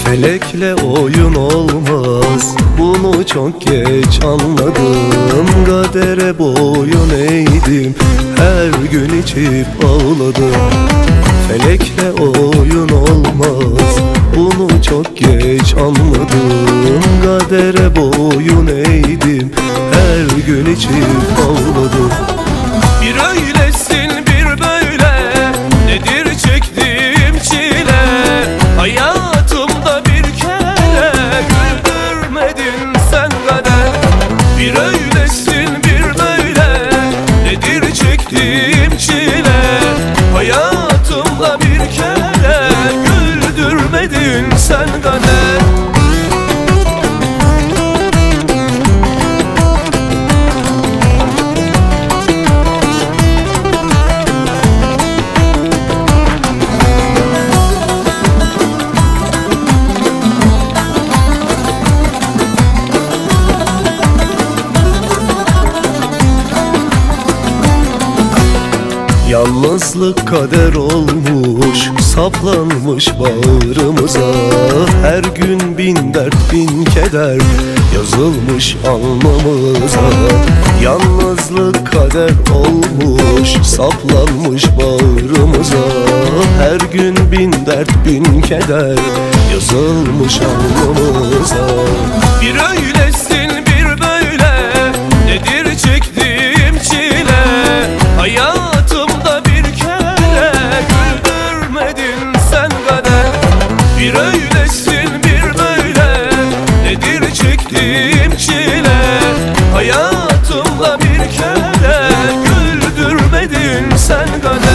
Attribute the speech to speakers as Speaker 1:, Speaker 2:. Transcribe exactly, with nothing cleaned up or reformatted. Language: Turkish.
Speaker 1: Felekle oyun olmaz, bunu çok geç anladım. Kadere boyun eğdim, her gün içip ağladım. Felekle oyun olmaz, bunu çok geç anladım. Kadere boyun eğdim, her gün içip ağladım.
Speaker 2: Bir öylesin bir böyle, nedir çektiğim çile? Hayatımda bir kere güldürmedin sen kader. Bir öylesin bir böyle, nedir çektiğim çile? Hayatımda bir kere güldürmedin sen kader.
Speaker 1: Yalnızlık kader olmuş, saplanmış bağrımıza. Her gün bin dert bin keder yazılmış alnımıza. Yalnızlık kader olmuş, saplanmış bağrımıza. Her gün bin dert bin keder yazılmış alnımıza.
Speaker 2: Bir öylesin bir böyle, nedir çektiğim çile? Hayatımda bir kere güldürmedin sen kader. Bir öylesin bir böyle, nedir çektiğim çile? Hayatımda bir kere güldürmedin sen kader.